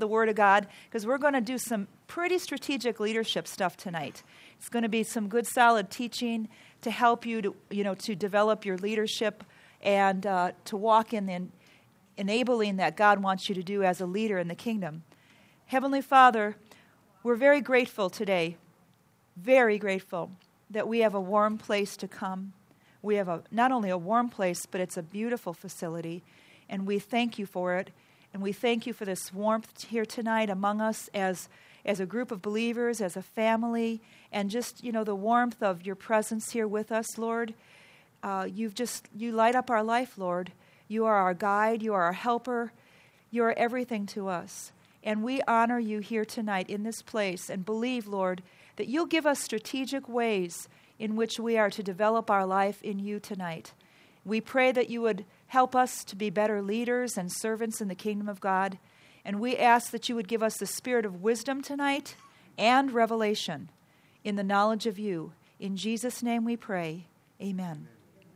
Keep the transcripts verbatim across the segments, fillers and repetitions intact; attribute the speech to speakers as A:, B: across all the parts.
A: the Word of God, because we're going to do some pretty strategic leadership stuff tonight. It's going to be some good, solid teaching to help you to, you know, to develop your leadership and uh, to walk in the en- enabling that God wants you to do as a leader in the kingdom. Heavenly Father, we're very grateful today, very grateful that we have a warm place to come. We have a not only a warm place, but it's a beautiful facility, and we thank you for it. And we thank you for this warmth here tonight among us as as a group of believers, as a family, and just, you know, the warmth of your presence here with us, Lord. Uh, you've just, you light up our life, Lord. You are our guide. You are our helper. You are everything to us. And we honor you here tonight in this place and believe, Lord, that you'll give us strategic ways in which we are to develop our life in you tonight. We pray that you would help us to be better leaders and servants in the kingdom of God. And we ask that you would give us the spirit of wisdom tonight and revelation in the knowledge of you. In Jesus' name we pray. Amen.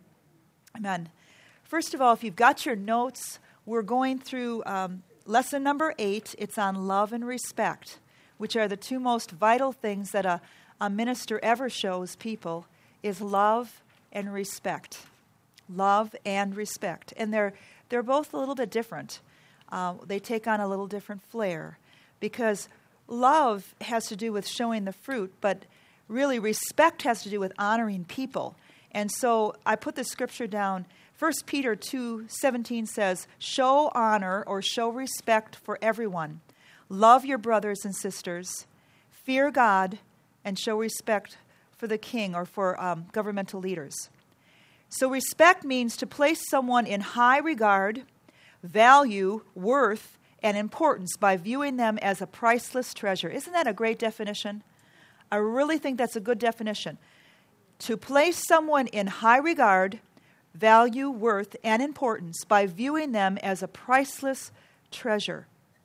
A: Amen. First of all, if you've got your notes, we're going through um, lesson number eight. It's on love and respect, which are the two most vital things that a, a minister ever shows people, is love and respect. Love and respect. And they're they're both a little bit different. Uh, they take on a little different flair, because love has to do with showing the fruit, but really respect has to do with honoring people. And so I put the scripture down. First Peter two seventeen says, show honor or show respect for everyone. Love your brothers and sisters. Fear God and show respect for the king or for um, governmental leaders. So respect means to place someone in high regard, value, worth, and importance by viewing them as a priceless treasure. Isn't that a great definition? I really think that's a good definition. To place someone in high regard, value, worth, and importance by viewing them as a priceless treasure.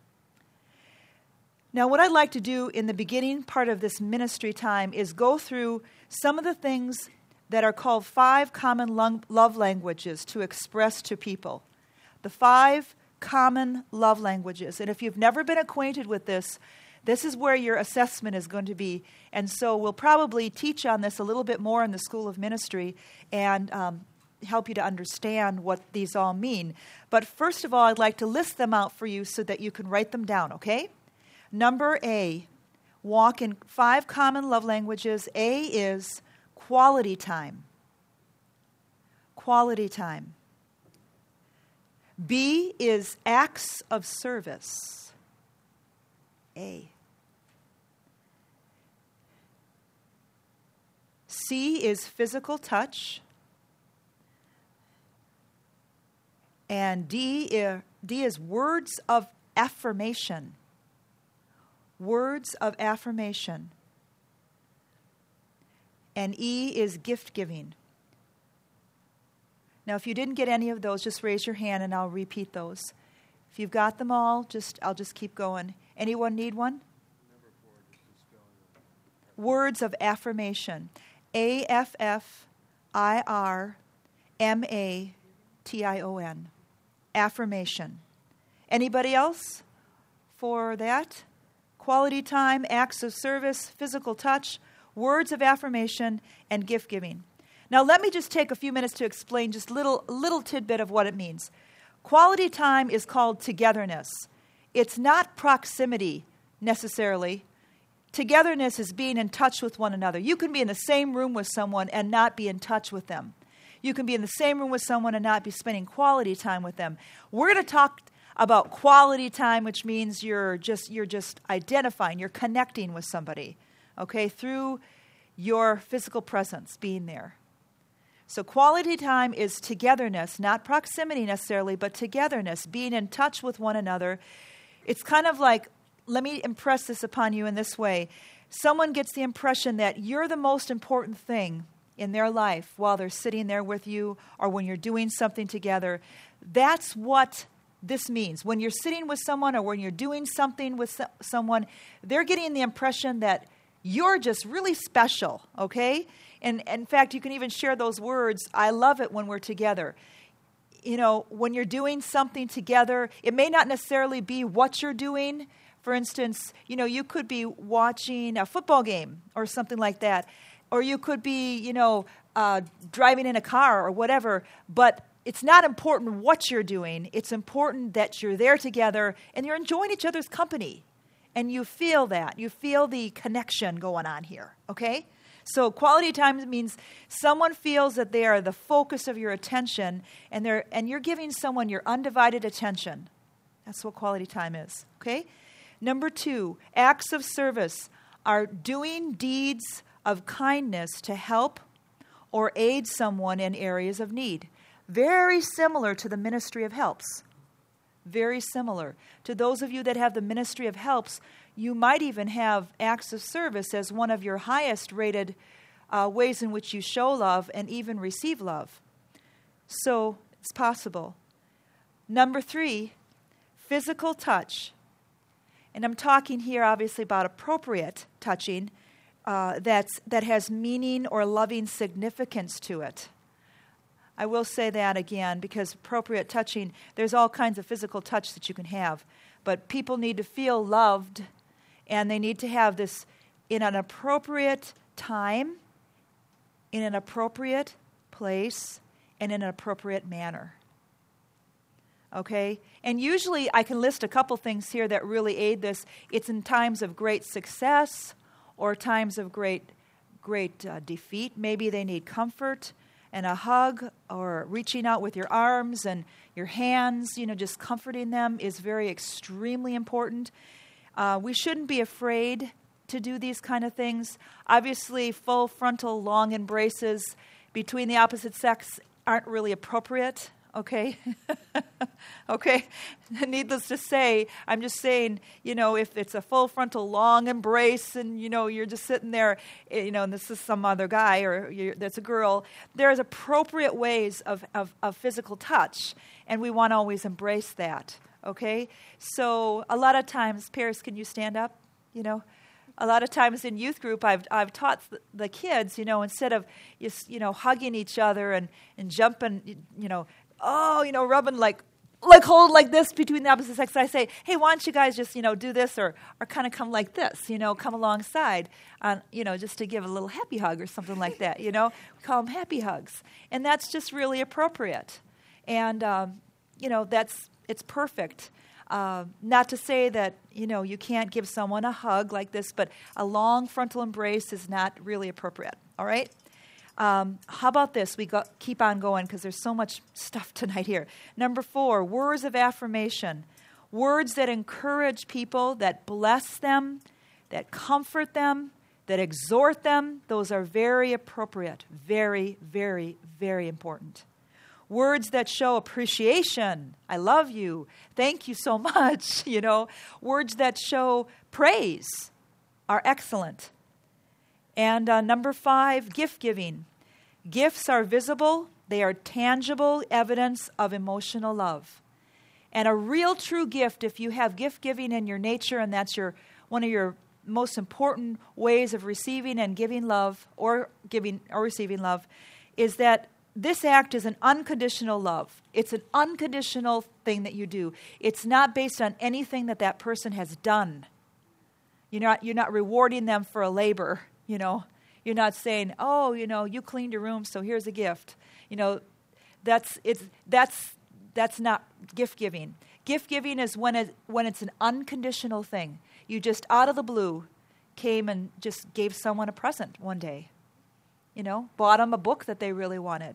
A: Now, what I'd like to do in the beginning part of this ministry time is go through some of the things that are called five common love languages to express to people. The five common love languages. And if you've never been acquainted with this, this is where your assessment is going to be. And so we'll probably teach on this a little bit more in the School of Ministry and um, help you to understand what these all mean. But first of all, I'd like to list them out for you so that you can write them down, okay? Number A, walk in five common love languages. A is quality time. Quality time. B is acts of service. A. C is physical touch. And D is, D is words of affirmation. Words of affirmation. And E is gift giving. Now, if you didn't get any of those, just raise your hand and I'll repeat those. If you've got them all, just I'll just keep going. Anyone need one? Number four, just spelling. Words of affirmation. A F F I R M A T I O N. Affirmation. Anybody else for that? Quality time, acts of service, physical touch, words of affirmation, and gift giving. Now, let me just take a few minutes to explain just a little, little tidbit of what it means. Quality time is called togetherness. It's not proximity necessarily. Togetherness is being in touch with one another. You can be in the same room with someone and not be in touch with them. You can be in the same room with someone and not be spending quality time with them. We're going to talk about quality time, which means you're just you're just identifying, you're connecting with somebody, okay, through your physical presence, being there. So quality time is togetherness, not proximity necessarily, but togetherness, being in touch with one another. It's kind of like, let me impress this upon you in this way. Someone gets the impression that you're the most important thing in their life while they're sitting there with you or when you're doing something together. That's what this means. When you're sitting with someone or when you're doing something with so- someone, they're getting the impression that you're just really special, okay? And, and in fact, you can even share those words, I love it when we're together. You know, when you're doing something together, it may not necessarily be what you're doing. For instance, you know, you could be watching a football game or something like that, or you could be, you know, uh, driving in a car or whatever, but it's not important what you're doing. It's important that you're there together and you're enjoying each other's company. And you feel that. You feel the connection going on here, okay? So quality time means someone feels that they are the focus of your attention, and they're and you're giving someone your undivided attention. That's what quality time is, okay? Number two, acts of service are doing deeds of kindness to help or aid someone in areas of need. Very similar to the ministry of helps. Very similar. To those of you that have the ministry of helps, you might even have acts of service as one of your highest rated uh, ways in which you show love and even receive love. So it's possible. Number three, physical touch. And I'm talking here obviously about appropriate touching uh, that's, that has meaning or loving significance to it. I will say that again because appropriate touching, there's all kinds of physical touch that you can have. But people need to feel loved, and they need to have this in an appropriate time, in an appropriate place, and in an appropriate manner. Okay? And usually I can list a couple things here that really aid this. It's in times of great success or times of great, great uh, defeat. Maybe they need comfort and a hug, or reaching out with your arms and your hands, you know, just comforting them is very extremely important. Uh, we shouldn't be afraid to do these kind of things. Obviously, full frontal long embraces between the opposite sex aren't really appropriate, okay? Okay? Needless to say, I'm just saying, you know, if it's a full frontal long embrace and, you know, you're just sitting there, you know, and this is some other guy or you're, that's a girl, there's appropriate ways of, of, of physical touch, and we want to always embrace that, okay? So a lot of times, Paris, can you stand up, you know? A lot of times in youth group, I've I've taught the kids, you know, instead of just, you know, hugging each other and, and jumping, you know, oh, you know, rubbing like, like hold like this between the opposite sex. I say, hey, why don't you guys just, you know, do this or or kind of come like this, you know, come alongside, on, you know, just to give a little happy hug or something like that, you know. We call them happy hugs. And that's just really appropriate. And, um, you know, that's, it's perfect. Uh, not to say that, you know, you can't give someone a hug like this, but a long frontal embrace is not really appropriate, all right? Um, how about this? We go, keep on going because there's so much stuff tonight here. Number four, words of affirmation. Words that encourage people, that bless them, that comfort them, that exhort them. Those are very appropriate, very, very, very important. Words that show appreciation. I love you. Thank you so much. You know, words that show praise are excellent. And uh, number five, gift giving. Gifts are visible. They are tangible evidence of emotional love. And a real true gift, if you have gift giving in your nature, and that's your one of your most important ways of receiving and giving love, or giving or receiving love, is that this act is an unconditional love. It's an unconditional thing that you do. It's not based on anything that that person has done. You're not, you're not rewarding them for a labor, you know. You're not saying, oh, you know, you cleaned your room, so here's a gift. You know, that's it's that's that's not gift giving. Gift giving is when it when it's an unconditional thing. You just out of the blue came and just gave someone a present one day. You know, bought them a book that they really wanted.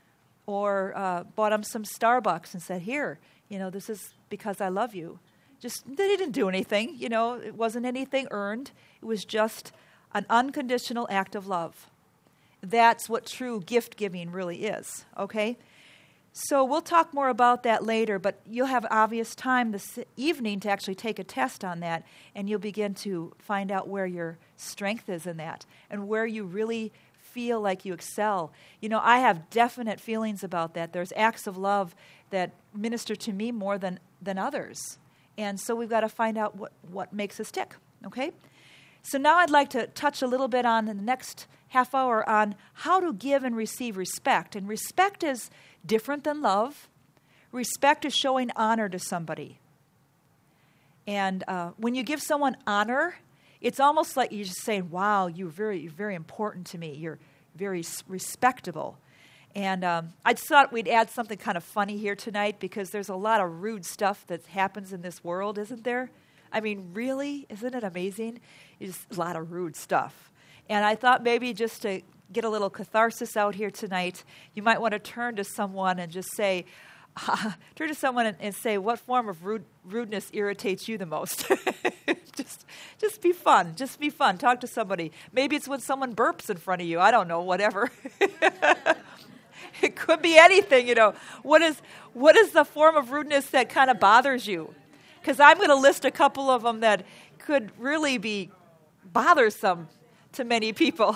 A: Or uh, bought them some Starbucks and said, here, you know, this is because I love you. Just, they didn't do anything, you know, it wasn't anything earned. It was just an unconditional act of love. That's what true gift giving really is, okay? So we'll talk more about that later, but you'll have obvious time this evening to actually take a test on that, and you'll begin to find out where your strength is in that and where you really feel like you excel. You know, I have definite feelings about that. There's acts of love that minister to me more than, than others. And so we've got to find out what, what makes us tick, okay? So now I'd like to touch a little bit on in the next half hour on how to give and receive respect. And respect is different than love. Respect is showing honor to somebody. And uh, when you give someone honor, it's almost like you're just saying, wow, you're very, you're very important to me. You're very respectable. And um, I just thought we'd add something kind of funny here tonight because there's a lot of rude stuff that happens in this world, isn't there? I mean, really? Isn't it amazing? It's a lot of rude stuff. And I thought maybe just to get a little catharsis out here tonight, you might want to turn to someone and just say, uh, turn to someone and, and say, what form of rude, rudeness irritates you the most? just, just be fun. Just be fun. Talk to somebody. Maybe it's when someone burps in front of you. I don't know, whatever. It could be anything, you know. What is what is the form of rudeness that kind of bothers you? Because I'm going to list a couple of them that could really be bothersome to many people.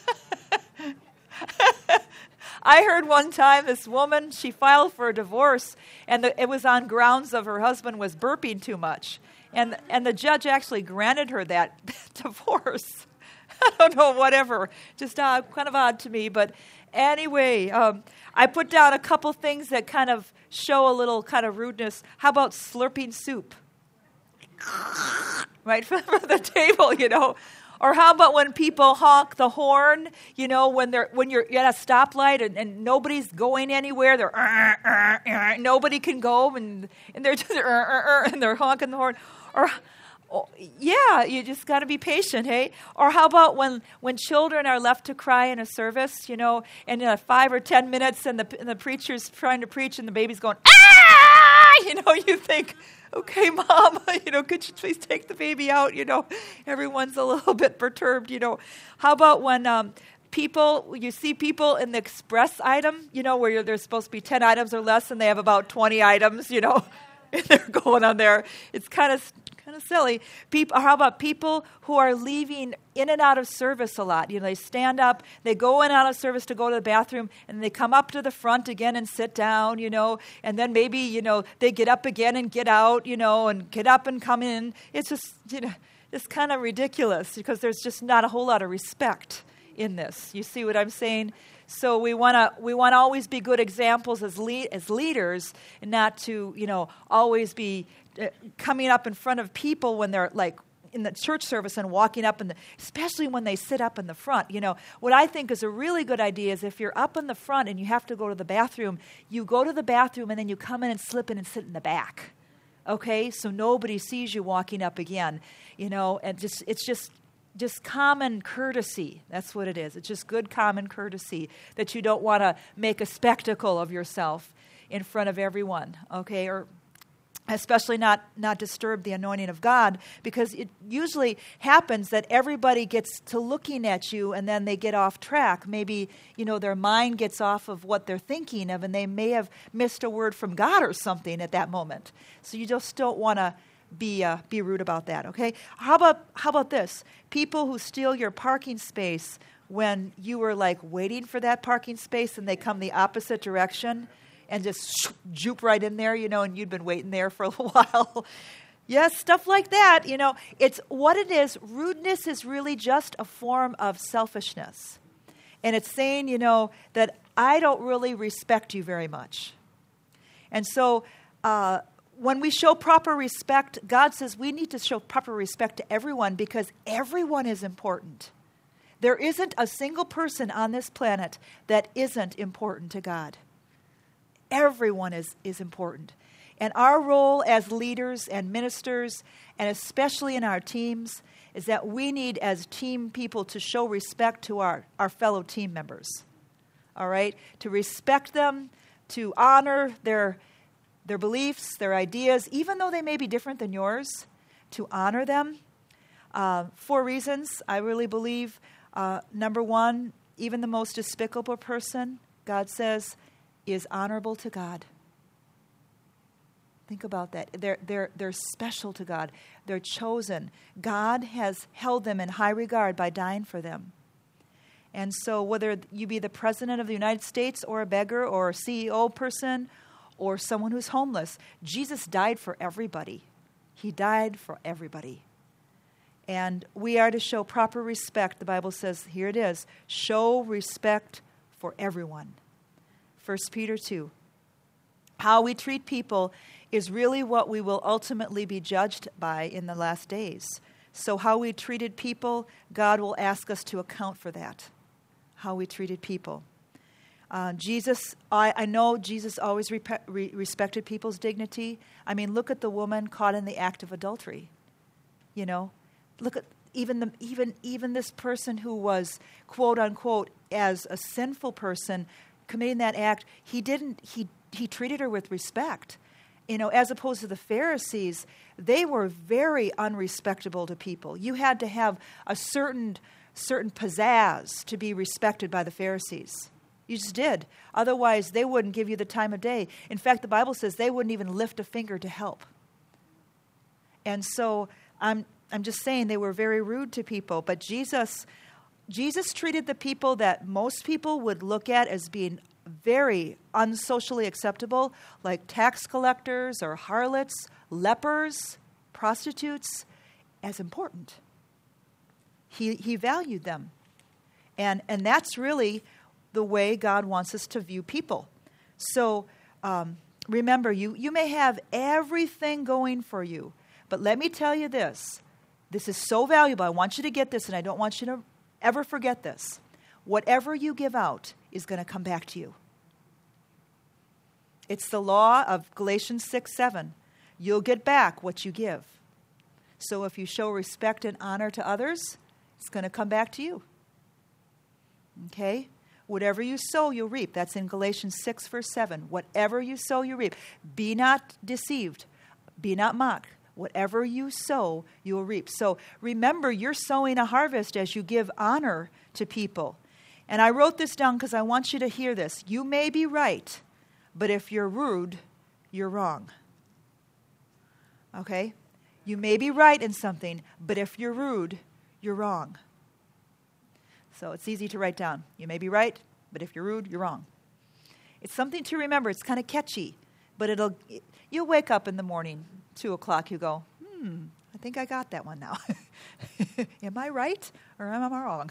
A: I heard one time this woman, she filed for a divorce, and the, it was on grounds of her husband was burping too much. And, and the judge actually granted her that divorce. I don't know, whatever. Just uh, kind of odd to me, but anyway, um, I put down a couple things that kind of show a little kind of rudeness. How about slurping soup? Right from the table, you know. Or how about when people honk the horn, you know, when they're when you're at a stoplight and, and nobody's going anywhere, they're uh, uh, uh, nobody can go and and they're just uh, uh, uh, and they're honking the horn. Or oh, yeah, you just got to be patient, hey? Or how about when, when children are left to cry in a service, you know, and uh, five or ten minutes and the and the preacher's trying to preach and the baby's going, ah! You know, you think, okay, Mom, you know, could you please take the baby out? You know, everyone's a little bit perturbed, you know. How about when um, people, you see people in the express item, you know, where you're, there's supposed to be ten items or less and they have about twenty items, you know, and they're going on there. It's kind of kind of silly. People, how about people who are leaving in and out of service a lot? You know, they stand up, they go in and out of service to go to the bathroom, and they come up to the front again and sit down, you know, and then maybe, you know, they get up again and get out, you know, and get up and come in. It's just, you know, it's kind of ridiculous because there's just not a whole lot of respect in this. You see what I'm saying? So we want to we want to always be good examples as lead, as leaders, and not to, you know, always be uh, coming up in front of people when they're like in the church service and walking up in the, especially when they sit up in the front. You know, what I think is a really good idea is if you're up in the front and you have to go to the bathroom, you go to the bathroom and then you come in and slip in and sit in the back. Okay, so nobody sees you walking up again. You know, and just it's just. Just common courtesy. That's what it is. It's just good common courtesy that you don't want to make a spectacle of yourself in front of everyone, okay? Or especially not, not disturb the anointing of God, because it usually happens that everybody gets to looking at you and then they get off track. Maybe, you know, their mind gets off of what they're thinking of and they may have missed a word from God or something at that moment. So you just don't want to Be uh, be rude about that, okay? How about how about this? People who steal your parking space when you were like waiting for that parking space and they come the opposite direction and just juke right in there, you know, and you'd been waiting there for a little while. Yes, stuff like that, you know. It's what it is. Rudeness is really just a form of selfishness. And it's saying, you know, that I don't really respect you very much. And so uh when we show proper respect, God says we need to show proper respect to everyone because everyone is important. There isn't a single person on this planet that isn't important to God. Everyone is, is important. And our role as leaders and ministers, and especially in our teams, is that we need as team people to show respect to our, our fellow team members. All right? To respect them, to honor their their beliefs, their ideas, even though they may be different than yours, to honor them. Uh, four reasons, I really believe. Uh, number one, even the most despicable person, God says, is honorable to God. Think about that. They're, they're, they're special to God. They're chosen. God has held them in high regard by dying for them. And so whether you be the president of the United States or a beggar or a C E O person or someone who's homeless, Jesus died for everybody. He died for everybody. And we are to show proper respect. The Bible says, here it is, show respect for everyone. First Peter two. How we treat people is really what we will ultimately be judged by in the last days. So how we treated people, God will ask us to account for that, how we treated people. Uh, Jesus, I, I know Jesus always repe- re- respected people's dignity. I mean, look at the woman caught in the act of adultery. You know, look at even the even even this person who was, quote unquote, as a sinful person committing that act. He didn't. He he treated her with respect. You know, as opposed to the Pharisees, they were very unrespectable to people. You had to have a certain certain pizzazz to be respected by the Pharisees. You just did. Otherwise, they wouldn't give you the time of day. In fact, the Bible says they wouldn't even lift a finger to help. And so I'm I'm just saying they were very rude to people. But Jesus, Jesus treated the people that most people would look at as being very unsocially acceptable, like tax collectors or harlots, lepers, prostitutes, as important. He he valued them. And and that's really the way God wants us to view people. So um, remember, you, you may have everything going for you, but let me tell you this. This is so valuable. I want you to get this, and I don't want you to ever forget this. Whatever you give out is going to come back to you. It's the law of Galatians six seven. You'll get back what you give. So if you show respect and honor to others, it's going to come back to you. Okay? Whatever you sow, you'll reap. That's in Galatians six, verse seven. Whatever you sow, you reap. Be not deceived. Be not mocked. Whatever you sow, you will reap. So remember, you're sowing a harvest as you give honor to people. And I wrote this down because I want you to hear this. You may be right, but if you're rude, you're wrong. Okay? You may be right in something, but if you're rude, you're wrong. So it's easy to write down. You may be right, but if you're rude, you're wrong. It's something to remember. It's kind of catchy, but it'll. You'll wake up in the morning, two o'clock. You go, hmm, I think I got that one now. Am I right or am I wrong?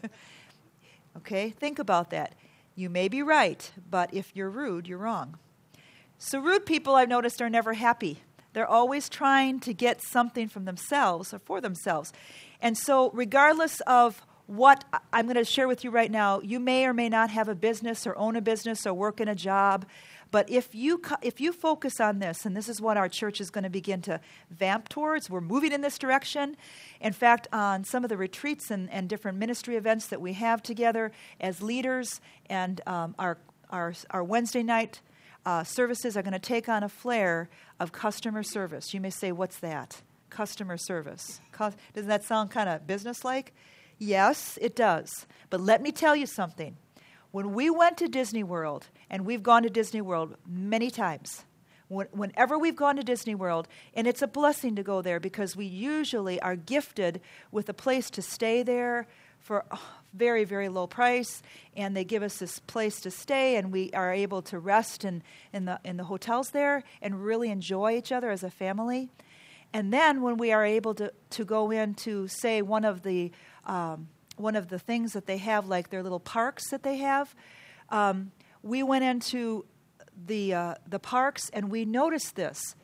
A: Okay, think about that. You may be right, but if you're rude, you're wrong. So rude people, I've noticed, are never happy. They're always trying to get something from themselves or for themselves. And so regardless of what I'm going to share with you right now, you may or may not have a business or own a business or work in a job, but if you if you focus on this, and this is what our church is going to begin to vamp towards, we're moving in this direction. In fact, on some of the retreats and, and different ministry events that we have together as leaders, and um, our, our, our Wednesday night uh, services are going to take on a flair of customer service. You may say, what's that? Customer service. Co- doesn't that sound kind of business-like? Yes, it does. But let me tell you something. When we went to Disney World, and we've gone to Disney World many times, when, whenever we've gone to Disney World, and it's a blessing to go there because we usually are gifted with a place to stay there for a very, very low price, and they give us this place to stay, and we are able to rest in, in the in the hotels there and really enjoy each other as a family. And then when we are able to, to go into, say, one of the um, one of the things that they have, like their little parks that they have, um, we went into the uh, the parks and we noticed this.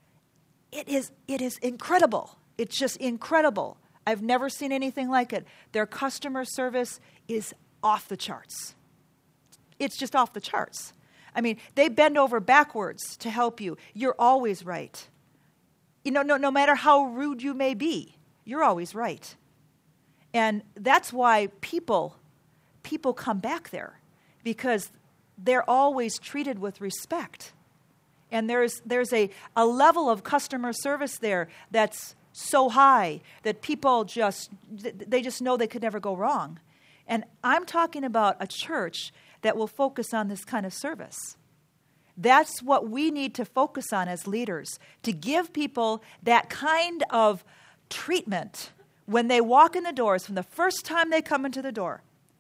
A: It is it is incredible. It's just incredible. I've never seen anything like it. Their customer service is off the charts. It's just off the charts. I mean, they bend over backwards to help you. You're always right. You know, no, no matter how rude you may be, you're always right. And that's why people, people come back there, because they're always treated with respect. And there's there's a, a level of customer service there that's so high that people just, they just know they could never go wrong. And I'm talking about a church that will focus on this kind of service. That's what we need to focus on as leaders, to give people that kind of treatment when they walk in the doors, from the first time they come into the door,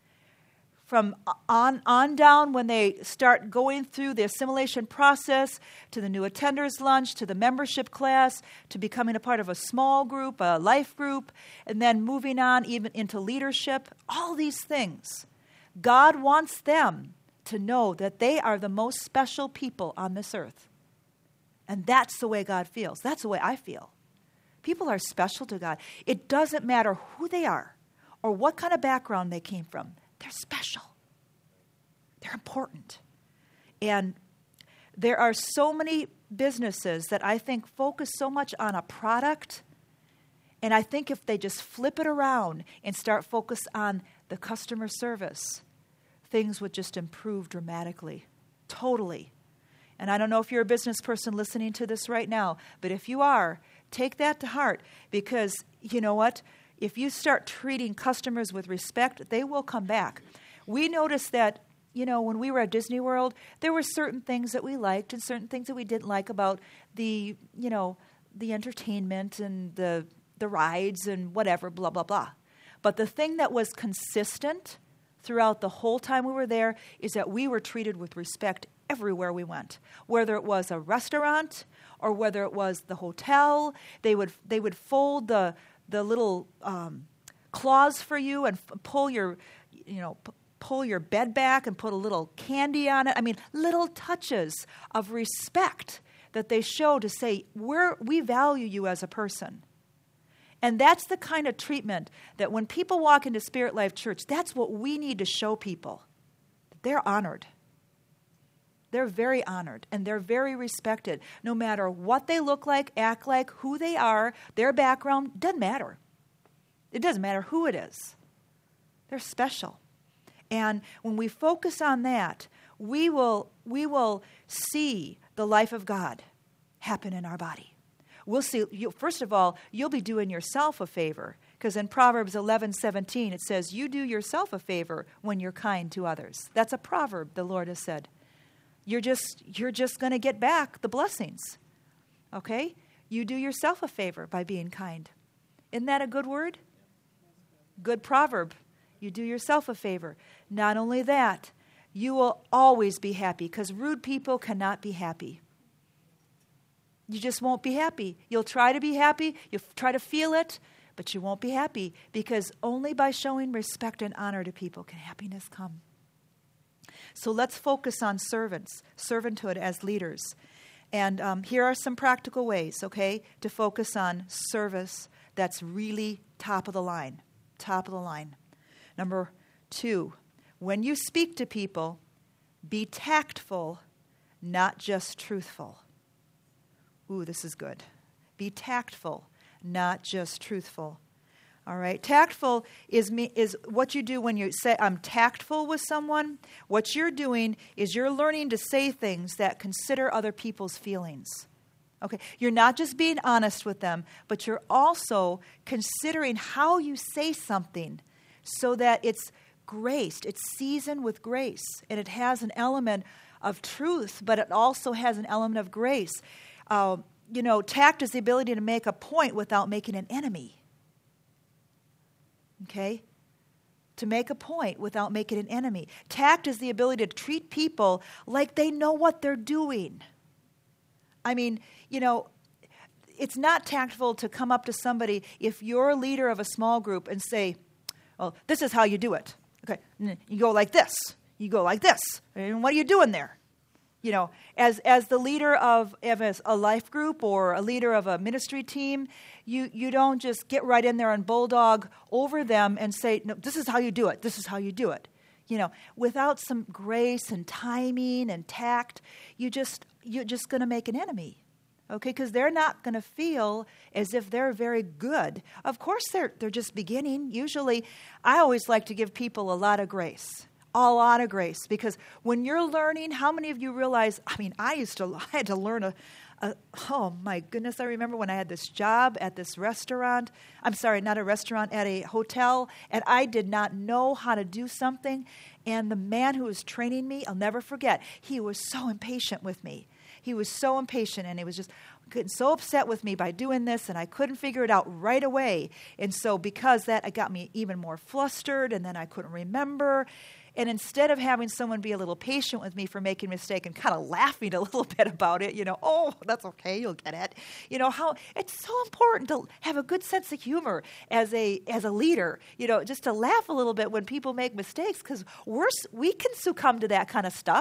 A: from on, on down when they start going through the assimilation process, to the new attenders lunch, to the membership class, to becoming a part of a small group, a life group, and then moving on even into leadership, all these things. God wants them to know that they are the most special people on this earth. And that's the way God feels. That's the way I feel. People are special to God. It doesn't matter who they are or what kind of background they came from. They're special. They're important. And there are so many businesses that I think focus so much on a product. And I think if they just flip it around and start focus on the customer service, things would just improve dramatically, totally. And I don't know if you're a business person listening to this right now, but if you are, take that to heart, because you know what? If you start treating customers with respect, they will come back. We noticed that, you know, when we were at Disney World, there were certain things that we liked and certain things that we didn't like about the, you know, the entertainment and the the rides and whatever, blah, blah, blah. But the thing that was consistent throughout the whole time we were there is that we were treated with respect everywhere we went. Whether it was a restaurant or whether it was the hotel, they would they would fold the the little um, claws for you and f- pull your, you know, p- pull your bed back and put a little candy on it. I mean, little touches of respect that they show to say, we're, we value you as a person. And that's the kind of treatment that when people walk into Spirit Life Church, that's what we need to show people. They're honored. They're very honored, and they're very respected. No matter what they look like, act like, who they are, their background, doesn't matter. It doesn't matter who it is. They're special. And when we focus on that, we will, we will see the life of God happen in our body. We'll see, you, first of all, you'll be doing yourself a favor, because in Proverbs eleven seventeen, it says, you do yourself a favor when you're kind to others. That's a proverb, the Lord has said. You're just, you're just going to get back the blessings, okay? You do yourself a favor by being kind. Isn't that a good word? Good proverb. You do yourself a favor. Not only that, you will always be happy, because rude people cannot be happy. You just won't be happy. You'll try to be happy. You'll try to feel it, but you won't be happy, because only by showing respect and honor to people can happiness come. So let's focus on servants, servanthood as leaders. And um, here are some practical ways, okay, to focus on service that's really top of the line. Top of the line. Number two, when you speak to people, be tactful, not just truthful. Ooh, this is good. Be tactful, not just truthful. All right. Tactful is me, is what you do when you say, I'm tactful with someone. What you're doing is you're learning to say things that consider other people's feelings. Okay. You're not just being honest with them, but you're also considering how you say something so that it's graced, it's seasoned with grace, and it has an element of truth, but it also has an element of grace. Uh, you know, tact is the ability to make a point without making an enemy. Okay? To make a point without making an enemy. Tact is the ability to treat people like they know what they're doing. I mean, you know, it's not tactful to come up to somebody if you're a leader of a small group and say, well, this is how you do it. Okay, you go like this. You go like this. And what are you doing there? You know, as as the leader of, of a, a life group or a leader of a ministry team, you, you don't just get right in there and bulldog over them and say, no, this is how you do it. This is how you do it. You know, without some grace and timing and tact, you just, you're just going to make an enemy. Okay, because they're not going to feel as if they're very good. Of course, they're they're just beginning. Usually, I always like to give people a lot of grace. A lot of grace, because when you're learning, how many of you realize, I mean, I used to, I had to learn a, a, oh my goodness, I remember when I had this job at this restaurant, I'm sorry, not a restaurant, at a hotel, and I did not know how to do something, and the man who was training me, I'll never forget, he was so impatient with me. He was so impatient, and he was just getting so upset with me by doing this, and I couldn't figure it out right away, and so because that, it got me even more flustered, and then I couldn't remember. And instead of having someone be a little patient with me for making a mistake and kind of laughing a little bit about it, you know, oh, that's okay, you'll get it. You know, how it's so important to have a good sense of humor as a as a leader, you know, just to laugh a little bit when people make mistakes, because we're we can succumb to that kind of stuff,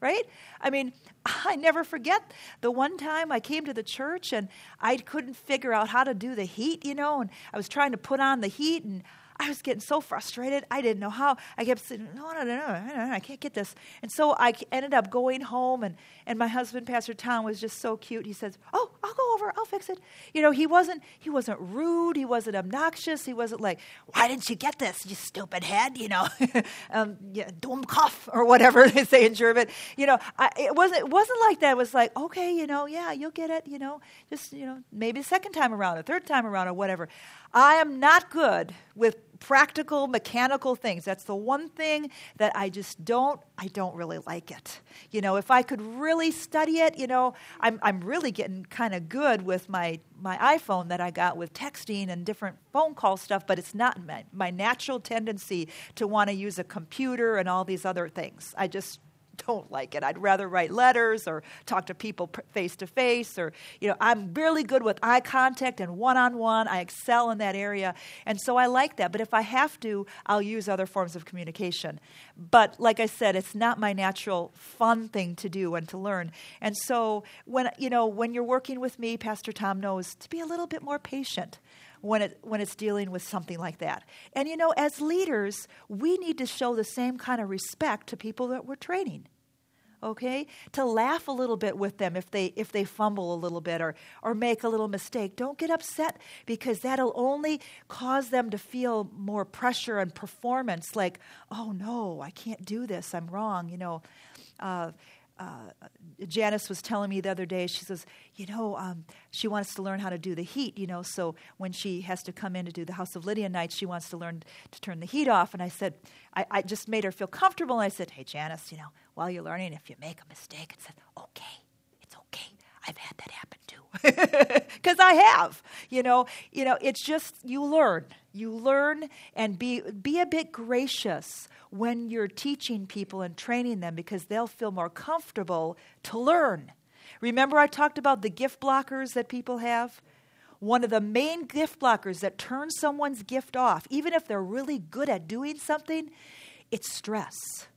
A: right? I mean, I never forget the one time I came to the church and I couldn't figure out how to do the heat, you know, and I was trying to put on the heat and I was getting so frustrated. I didn't know how. I kept saying, no, no, no, no, I can't get this. And so I ended up going home, and, and my husband, Pastor Tom, was just so cute. He says, oh, I'll go over. I'll fix it. You know, he wasn't he wasn't rude. He wasn't obnoxious. He wasn't like, why didn't you get this, you stupid head, you know, um, yeah, Dummkopf, or whatever they say in German. You know, I, it wasn't it wasn't like that. It was like, okay, you know, yeah, you'll get it, you know, just, you know, maybe the second time around, the third time around, or whatever. I am not good with practical, mechanical things. That's the one thing that I just don't, I don't really like it. You know, if I could really study it, you know, I'm I'm really getting kind of good with my, my iPhone that I got with texting and different phone call stuff, but it's not my, my natural tendency to want to use a computer and all these other things. I just don't like it. I'd rather write letters or talk to people face to face, or, you know, I'm really good with eye contact and one-on-one. I excel in that area. And so I like that. But if I have to, I'll use other forms of communication. But like I said, it's not my natural fun thing to do and to learn. And so when, you know, when you're working with me, Pastor Tom knows to be a little bit more patient when it when it's dealing with something like that. And, you know, as leaders, we need to show the same kind of respect to people that we're training, okay? To laugh a little bit with them if they if they fumble a little bit or or make a little mistake. Don't get upset, because that'll only cause them to feel more pressure and performance, like, oh, no, I can't do this, I'm wrong, you know. Uh, Uh, Janice was telling me the other day, she says, you know, um, she wants to learn how to do the heat, you know, so when she has to come in to do the House of Lydia night, she wants to learn to turn the heat off. And I said, I, I just made her feel comfortable. And I said, hey, Janice, you know, while you're learning, if you make a mistake, and said, okay, it's okay. I've had that happen too. Because I have, you know, you know, it's just, you learn. You learn and be be a bit gracious when you're teaching people and training them, because they'll feel more comfortable to learn. Remember I talked about the gift blockers that people have? One of the main gift blockers that turns someone's gift off, even if they're really good at doing something, it's stress.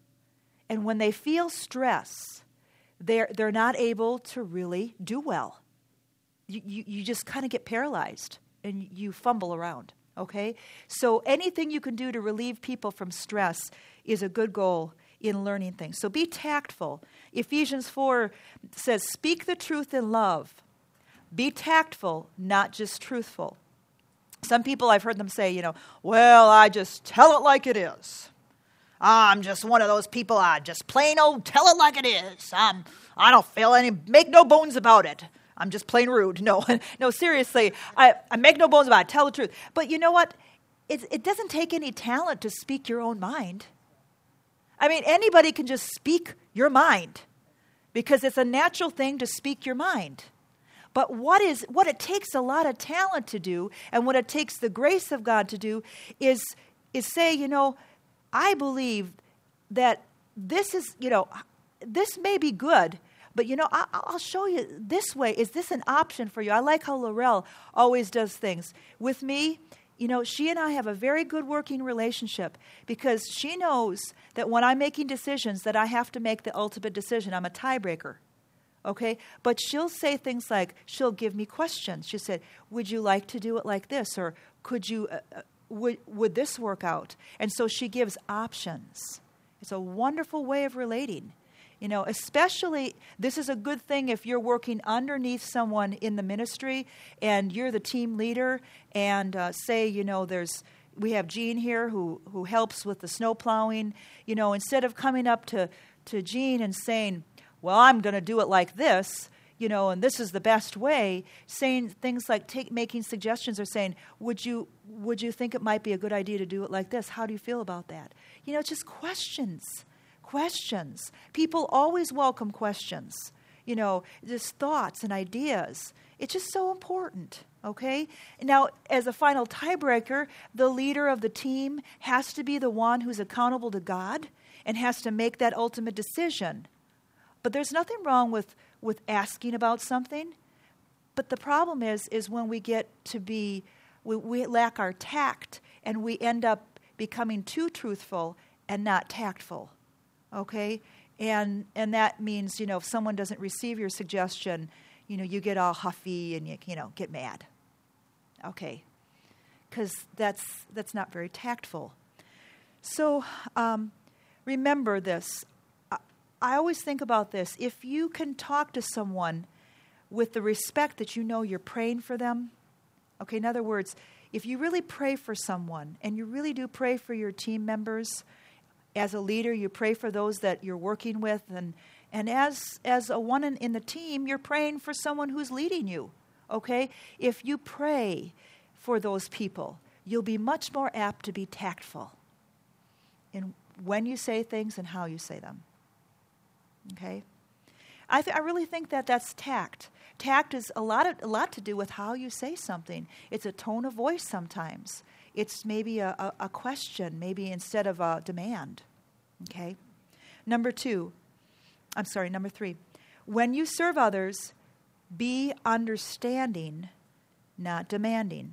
A: And when they feel stress, they're, they're not able to really do well. You, you, you just kind of get paralyzed and you fumble around. Okay, so anything you can do to relieve people from stress is a good goal in learning things. So be tactful. Ephesians four says, speak the truth in love. Be tactful, not just truthful. Some people, I've heard them say, you know, well, I just tell it like it is. I'm just one of those people, I just plain old tell it like it is. I'm, I don't feel any, make no bones about it. I'm just plain rude. No, no, seriously, I, I make no bones about it. Tell the truth. But you know what? It, it doesn't take any talent to speak your own mind. I mean, anybody can just speak your mind, because it's a natural thing to speak your mind. But what is what it takes a lot of talent to do, and what it takes the grace of God to do, is is say, you know, I believe that this is, you know, this may be good, but, you know, I, I'll show you this way. Is this an option for you? I like how Laurel always does things. With me, you know, she and I have a very good working relationship, because she knows that when I'm making decisions that I have to make the ultimate decision. I'm a tiebreaker, okay? But she'll say things like, she'll give me questions. She said, would you like to do it like this? Or could you, uh, would, would this work out? And so she gives options. It's a wonderful way of relating. You know, especially, this is a good thing if you're working underneath someone in the ministry and you're the team leader, and uh, say, you know, there's, we have Jean here who, who helps with the snow plowing. You know, instead of coming up to, to Jean and saying, well, I'm going to do it like this, you know, and this is the best way, saying things like take, making suggestions, or saying, would you, would you think it might be a good idea to do it like this? How do you feel about that? You know, just questions. Questions. People always welcome questions. You know, just thoughts and ideas. It's just so important, okay? Now, as a final tiebreaker, the leader of the team has to be the one who's accountable to God and has to make that ultimate decision. But there's nothing wrong with, with asking about something. But the problem is, is when we get to be, we, we lack our tact, and we end up becoming too truthful and not tactful. Okay? And and that means, you know, if someone doesn't receive your suggestion, you know, you get all huffy and you, you know, get mad. Okay. Because that's, that's not very tactful. So um, remember this. I, I always think about this. If you can talk to someone with the respect that you know you're praying for them, okay, in other words, if you really pray for someone and you really do pray for your team members, as a leader, you pray for those that you're working with, and and as as a one in, in the team, you're praying for someone who's leading you, okay? If you pray for those people, you'll be much more apt to be tactful in when you say things and how you say them, okay? I th- I really think that that's tact. Tact is a lot of, a lot to do with how you say something. It's a tone of voice sometimes. It's maybe a, a, a question, maybe instead of a demand, okay? Number two, I'm sorry, number three. When you serve others, be understanding, not demanding.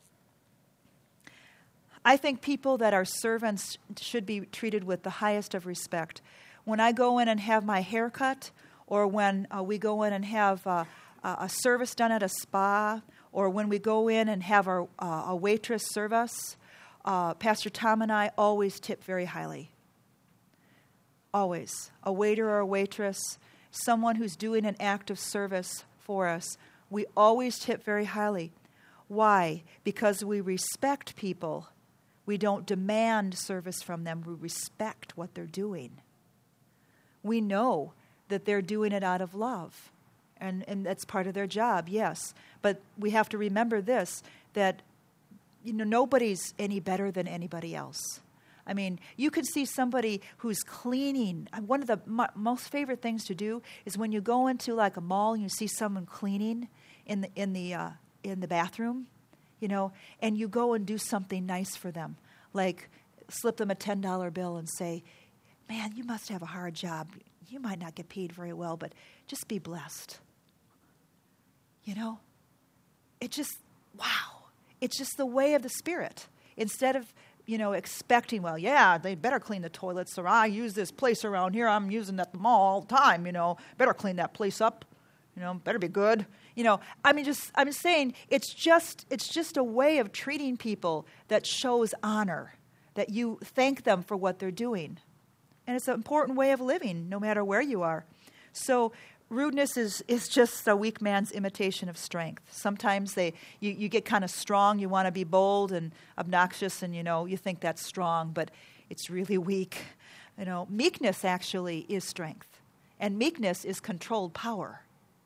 A: I think people that are servants should be treated with the highest of respect. When I go in and have my hair cut, or when uh, we go in and have uh, a service done at a spa, or when we go in and have our uh, a waitress serve us, uh, Pastor Tom and I always tip very highly. Always. A waiter or a waitress, someone who's doing an act of service for us, we always tip very highly. Why? Because we respect people. We don't demand service from them. We respect what they're doing. We know that they're doing it out of love. And, and that's part of their job, yes. But we have to remember this, that you know nobody's any better than anybody else. I mean, you can see somebody who's cleaning. One of the m- most favorite things to do is when you go into like a mall and you see someone cleaning in the in the uh, in the bathroom, you know, and you go and do something nice for them, like slip them a ten dollar bill and say, "Man, you must have a hard job. You might not get paid very well, but just be blessed." You know, it just, wow. It's just the way of the Spirit. Instead of, you know, expecting, well, yeah, they better clean the toilets, or I use this place around here. I'm using it at the mall all the time, you know. Better clean that place up. You know, better be good. You know, I mean, just, I'm saying it's just, it's just a way of treating people that shows honor, that you thank them for what they're doing. And it's an important way of living, no matter where you are. So rudeness is, is just a weak man's imitation of strength. Sometimes they you, you get kind of strong. You want to be bold and obnoxious, and, you know, you think that's strong, but it's really weak. You know, meekness actually is strength. And meekness is controlled power.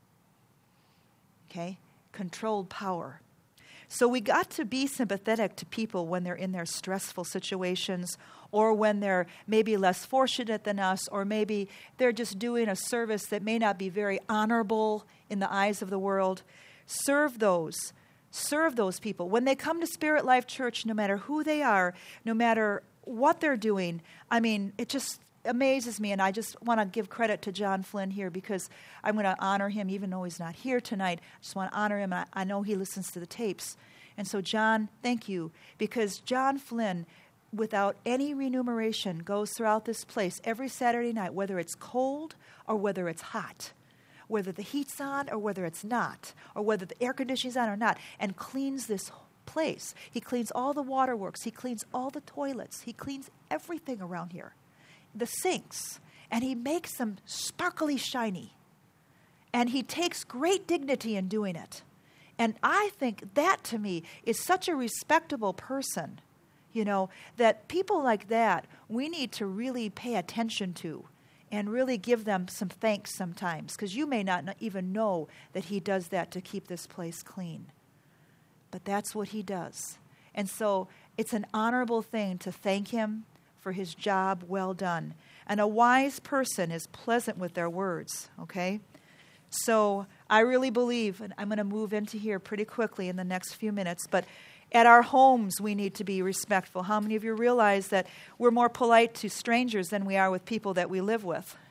A: Okay? Controlled power. So we got to be sympathetic to people when they're in their stressful situations, or when they're maybe less fortunate than us, or maybe they're just doing a service that may not be very honorable in the eyes of the world. Serve those. Serve those people. When they come to Spirit Life Church, no matter who they are, no matter what they're doing, I mean, it just amazes me, and I just want to give credit to John Flynn here, because I'm going to honor him even though he's not here tonight. I just want to honor him, and I, I know he listens to the tapes. And so, John, thank you, because John Flynn, without any remuneration, goes throughout this place every Saturday night, whether it's cold or whether it's hot, whether the heat's on or whether it's not, or whether the air conditioning's on or not, and cleans this place. He cleans all the waterworks. He cleans all the toilets. He cleans everything around here, the sinks, and he makes them sparkly shiny. And he takes great dignity in doing it. And I think that, to me, is such a respectable person, you know, that people like that, we need to really pay attention to and really give them some thanks sometimes, because you may not even know that he does that to keep this place clean. But that's what he does. And so it's an honorable thing to thank him for his job well done. And a wise person is pleasant with their words, okay? So I really believe, and I'm going to move into here pretty quickly in the next few minutes, but at our homes we need to be respectful. How many of you realize that we're more polite to strangers than we are with people that we live with?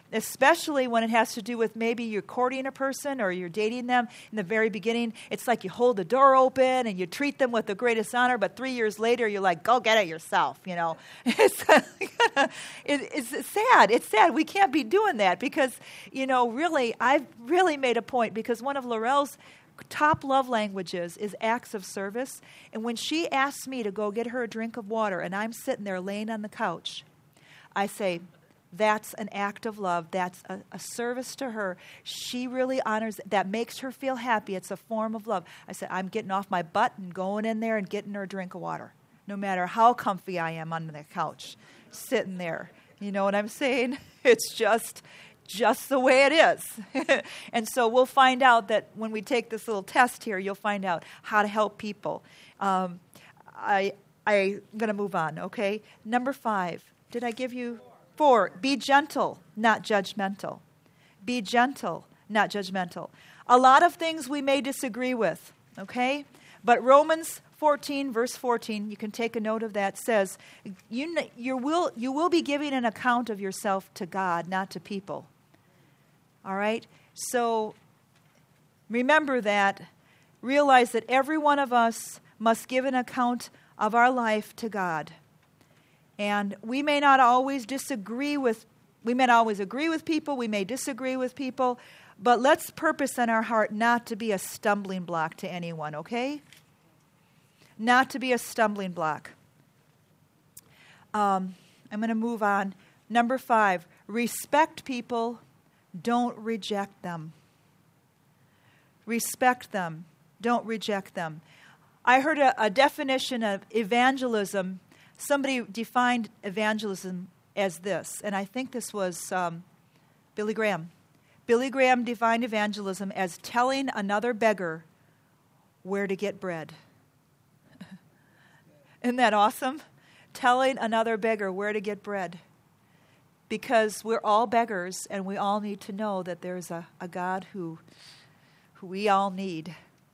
A: especially when it has to do with maybe you're courting a person or you're dating them in the very beginning. It's like you hold the door open and you treat them with the greatest honor, but three years later you're like, go get it yourself, you know. It's, it, it's sad. It's sad. We can't be doing that because, you know, really, I've really made a point because one of Laurel's top love languages is acts of service. And when she asks me to go get her a drink of water and I'm sitting there laying on the couch, I say, that's an act of love. That's a, a service to her. She really honors it. That makes her feel happy. It's a form of love. I said, I'm getting off my butt and going in there and getting her a drink of water, no matter how comfy I am on the couch, sitting there. You know what I'm saying? It's just, just the way it is. And so we'll find out that when we take this little test here, you'll find out how to help people. Um, I, I'm going to move on, okay? Number five. Did I give you... Four, be gentle, not judgmental. Be gentle, not judgmental. A lot of things we may disagree with, okay? But Romans fourteen, verse fourteen, you can take a note of that, says, you, you, will, you will be giving an account of yourself to God, not to people. All right? So remember that. Realize that every one of us must give an account of our life to God. And we may not always disagree with, we may not always agree with people, we may disagree with people, but let's purpose in our heart not to be a stumbling block to anyone, okay? Not to be a stumbling block. Um, I'm going to move on. Number five, respect people, don't reject them. Respect them, don't reject them. I heard a, a definition of evangelism. Somebody defined evangelism as this, and I think this was um, Billy Graham. Billy Graham defined evangelism as telling another beggar where to get bread. Isn't that awesome? Telling another beggar where to get bread. Because we're all beggars, and we all need to know that there's a, a God who, who we all need.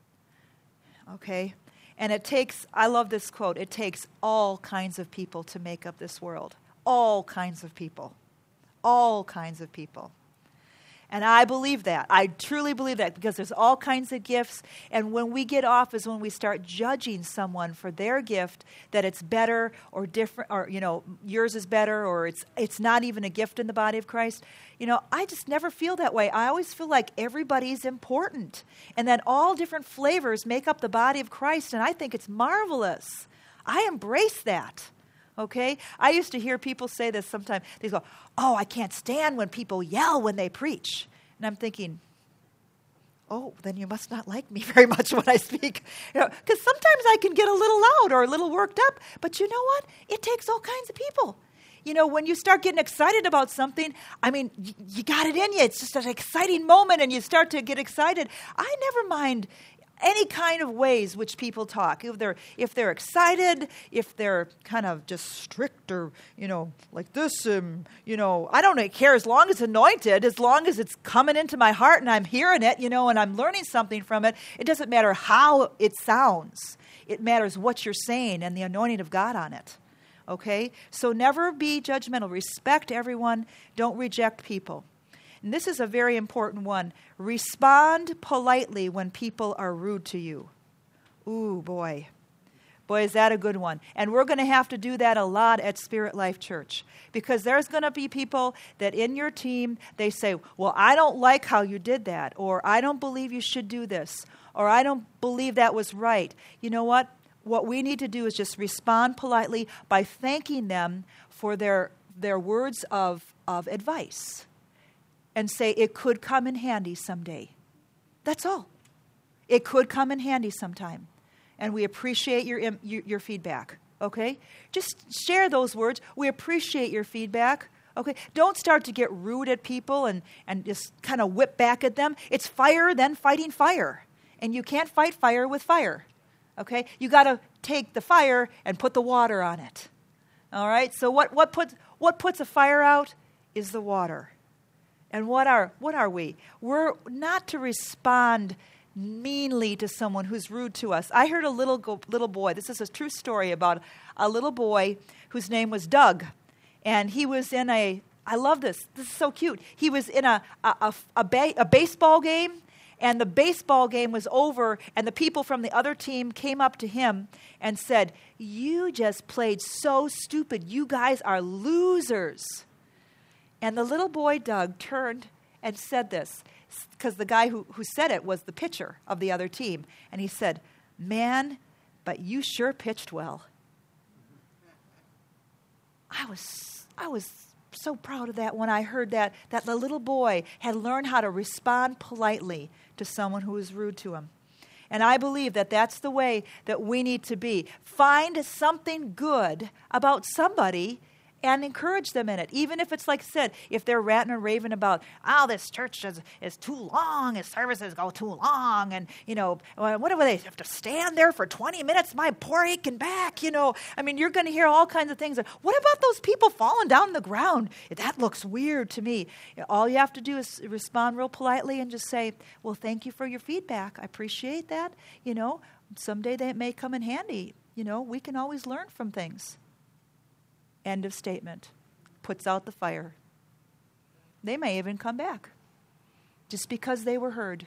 A: Okay? And it takes, I love this quote, it takes all kinds of people to make up this world. All kinds of people. All kinds of people. And I believe that. I truly believe that because there's all kinds of gifts. And when we get off is when we start judging someone for their gift, that it's better or different, or, you know, yours is better, or it's it's not even a gift in the body of Christ. You know, I just never feel that way. I always feel like everybody's important and that all different flavors make up the body of Christ. And I think it's marvelous. I embrace that. Okay? I used to hear people say this sometimes. They go, oh, I can't stand when people yell when they preach. And I'm thinking, oh, then you must not like me very much when I speak. You know, because sometimes I can get a little loud or a little worked up. But you know what? It takes all kinds of people. You know, when you start getting excited about something, I mean, y- you got it in you. It's just an exciting moment, and you start to get excited. I never mind any kind of ways which people talk. If they're if they're excited, if they're kind of just strict or, you know, like this, um, you know, I don't care as long as it's anointed, as long as it's coming into my heart and I'm hearing it, you know, and I'm learning something from it. It doesn't matter how it sounds. It matters what you're saying and the anointing of God on it. Okay? So never be judgmental. Respect everyone. Don't reject people. And this is a very important one. Respond politely when people are rude to you. Ooh, boy. Boy, is that a good one. And we're going to have to do that a lot at Spirit Life Church. Because there's going to be people that in your team, they say, well, I don't like how you did that. Or I don't believe you should do this. Or I don't believe that was right. You know what? What we need to do is just respond politely by thanking them for their, their words of, of advice. And say, it could come in handy someday. That's all. It could come in handy sometime. And we appreciate your, your your feedback, okay? Just share those words. We appreciate your feedback, okay? Don't start to get rude at people and, and just kind of whip back at them. It's fire, then fighting fire. And you can't fight fire with fire, okay? You got to take the fire and put the water on it, all right? So what, what, puts, what puts a fire out is the water. And what are what are we? We're not to respond meanly to someone who's rude to us. I heard a little go, little boy. This is a true story about a little boy whose name was Doug, and he was in a I love this. This is so cute. He was in a a, a, a, ba- a baseball game, and the baseball game was over, and the people from the other team came up to him and said, "You just played so stupid. You guys are losers." And the little boy, Doug, turned and said this, because the guy who, who said it was the pitcher of the other team. And he said, "Man, but you sure pitched well." I was I was so proud of that when I heard that, that the little boy had learned how to respond politely to someone who was rude to him. And I believe that that's the way that we need to be. Find something good about somebody and encourage them in it. Even if it's like I said, if they're ranting and raving about, oh, this church is, is too long, his services go too long, and, you know, what do they have to stand there for twenty minutes, my poor aching back, you know. I mean, you're going to hear all kinds of things. What about those people falling down on the ground? That looks weird to me. All you have to do is respond real politely and just say, well, thank you for your feedback. I appreciate that. You know, someday that may come in handy. You know, we can always learn from things. End of statement. Puts out the fire. They may even come back just because they were heard.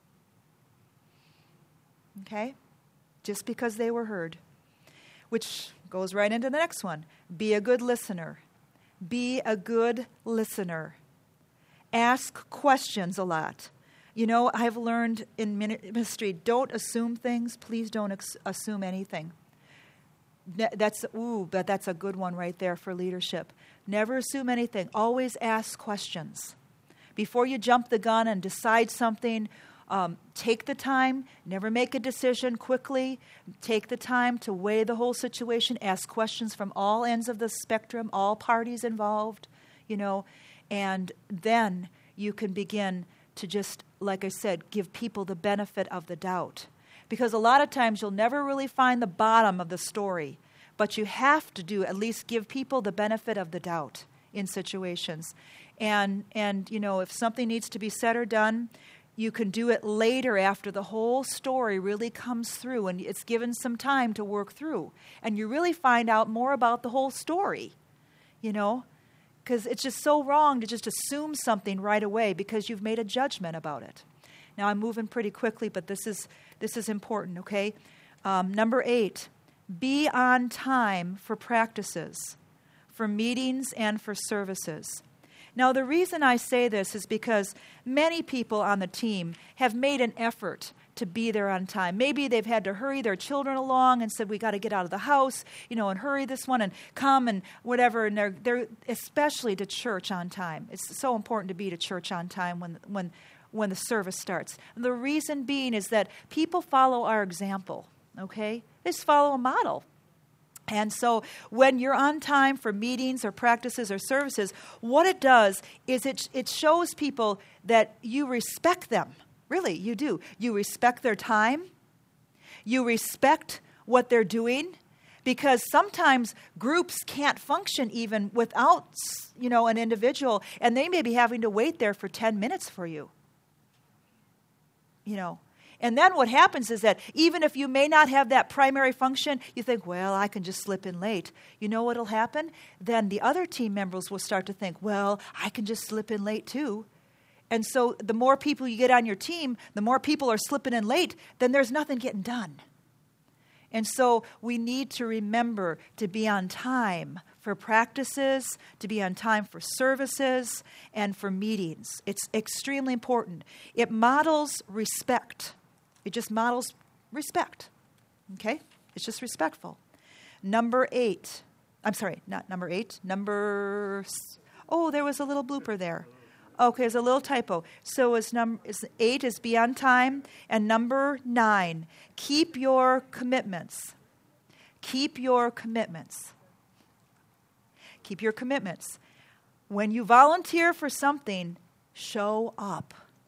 A: Okay? Just because they were heard. Which goes right into the next one. Be a good listener. Be a good listener. Ask questions a lot. You know, I've learned in ministry, don't assume things. Please don't ex- assume anything. That's ooh, but that's a good one right there for leadership. Never assume anything. Always ask questions. Before you jump the gun and decide something, um, take the time. Never make a decision quickly. Take the time to weigh the whole situation. Ask questions from all ends of the spectrum, all parties involved, you know, and then you can begin to just, like I said, give people the benefit of the doubt. Because a lot of times you'll never really find the bottom of the story. But you have to do, at least give people the benefit of the doubt in situations. And, and you know, if something needs to be said or done, you can do it later after the whole story really comes through and it's given some time to work through. And you really find out more about the whole story, you know. Because it's just so wrong to just assume something right away because you've made a judgment about it. Now, I'm moving pretty quickly, but this is this is important, okay? Um, number eight, be on time for practices, for meetings, and for services. Now, the reason I say this is because many people on the team have made an effort to be there on time. Maybe they've had to hurry their children along and said, we got to get out of the house, you know, and hurry this one and come and whatever. And they're, they're especially to church on time. It's so important to be to church on time when when when the service starts. And the reason being is that people follow our example, okay? They just follow a model. And so when you're on time for meetings or practices or services, what it does is it it shows people that you respect them. Really, you do. You respect their time. You respect what they're doing. Because sometimes groups can't function even without, you know, an individual, and they may be having to wait there for ten minutes for you. You know, and then what happens is that even if you may not have that primary function, you think, well, I can just slip in late. You know what will happen? Then the other team members will start to think, well, I can just slip in late too. And so the more people you get on your team, the more people are slipping in late, then there's nothing getting done. And so we need to remember to be on time for practices, to be on time for services, and for meetings. It's extremely important. It models respect. It just models respect. Okay? It's just respectful. Number eight. I'm sorry, not number eight. Number... Oh, there was a little blooper there. Okay, there's a little typo. So it's number is eight is be on time, and number nine, keep your commitments. Keep your commitments. Keep your commitments. When you volunteer for something, show up.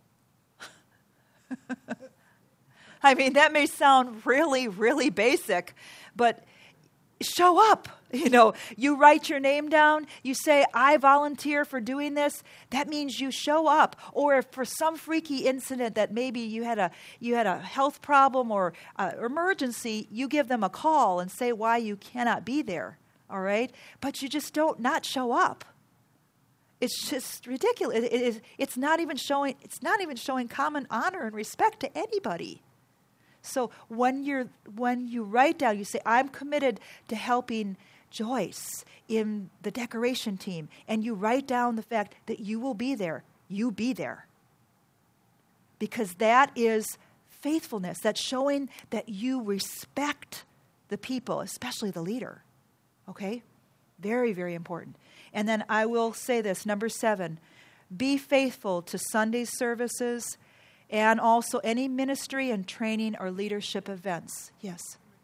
A: I mean, that may sound really, really basic, but show up. You know, you write your name down, you say, I volunteer for doing this. That means you show up. Or if for some freaky incident that maybe you had a you had a health problem or uh, emergency, you give them a call and say why you cannot be there. All right? But you just don't not show up. It's just ridiculous. It, it is, it's not even showing, it's not even showing common honor and respect to anybody. So when you're when you write down, you say, I'm committed to helping Joyce in the decoration team, and you write down the fact that you will be there. You be there. Because that is faithfulness. That's showing that you respect the people, especially the leader. Okay? Very, very important. And then I will say this, number seven, be faithful to Sunday services and also any ministry and training or leadership events. Yes.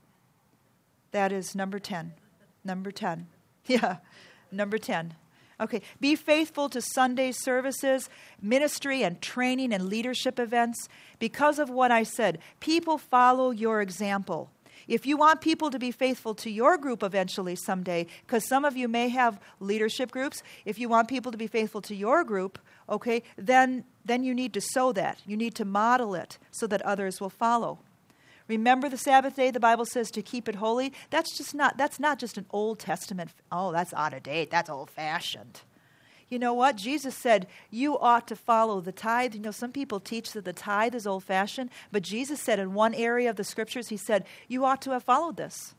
A: That is number ten. Number ten. Yeah, number ten. Okay, be faithful to Sunday services, ministry and training and leadership events. Because of what I said, people follow your example. If you want people to be faithful to your group eventually someday, because some of you may have leadership groups, if you want people to be faithful to your group, okay, then, then you need to sow that. You need to model it so that others will follow. Remember the Sabbath day, the Bible says to keep it holy. That's just not, that's not just an Old Testament, oh, that's out of date, that's old-fashioned. You know what? Jesus said you ought to follow the tithe. You know, some people teach that the tithe is old-fashioned, but Jesus said in one area of the scriptures, he said, you ought to have followed this.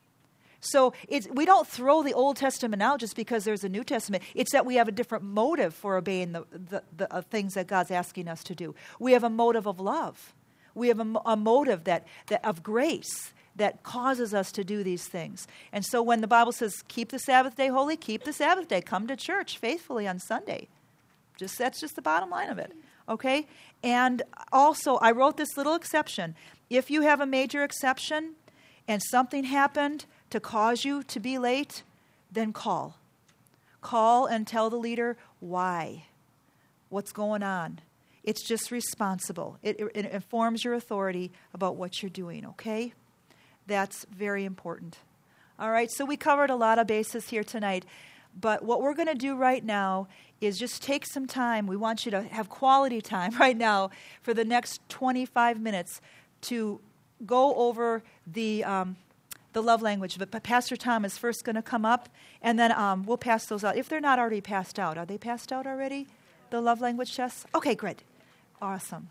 A: So it's, we don't throw the Old Testament out just because there's a New Testament. It's that we have a different motive for obeying the, the, the uh, things that God's asking us to do. We have a motive of love. We have a, a motive that, that of grace that causes us to do these things. And so when the Bible says, keep the Sabbath day holy, keep the Sabbath day. Come to church faithfully on Sunday. Just that's just the bottom line of it. Okay? And also, I wrote this little exception. If you have a major exception and something happened to cause you to be late, then call. Call and tell the leader why. What's going on? It's just responsible. It, it, it informs your authority about what you're doing, okay? That's very important. All right, so we covered a lot of bases here tonight, but what we're going to do right now is just take some time. We want you to have quality time right now for the next twenty-five minutes to go over the um, the love language. But Pastor Tom is first going to come up, and then um, we'll pass those out. If they're not already passed out, are they passed out already, the love language tests? Okay, great. Awesome.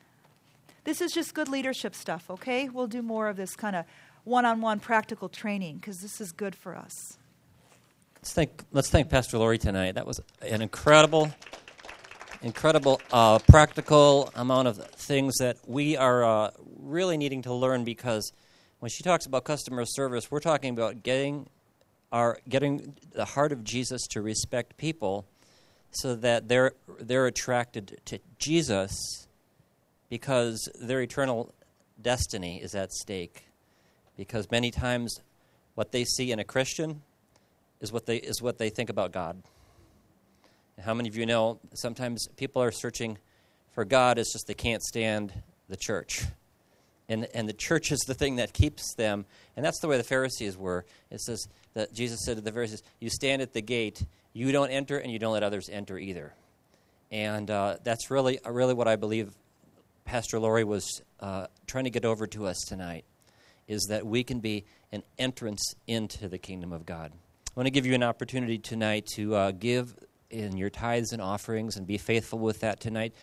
A: This is just good leadership stuff, okay? We'll do more of this kind of one-on-one practical training because this is good for us.
B: Let's thank, let's thank Pastor Lori tonight. That was an incredible, incredible uh, practical amount of things that we are uh, really needing to learn, because when she talks about customer service, we're talking about getting our getting the heart of Jesus to respect people so that they're they're attracted to Jesus because their eternal destiny is at stake. Because many times what they see in a Christian is what they is what they think about God. And how many of you know sometimes people are searching for God, it's just they can't stand the church. And and the church is the thing that keeps them. And that's the way the Pharisees were. It says that Jesus said to the Pharisees, you stand at the gate, you don't enter, and you don't let others enter either. And uh, that's really, really what I believe Pastor Lori was uh, trying to get over to us tonight, is that we can be an entrance into the kingdom of God. I want to give you an opportunity tonight to uh, give in your tithes and offerings and be faithful with that tonight.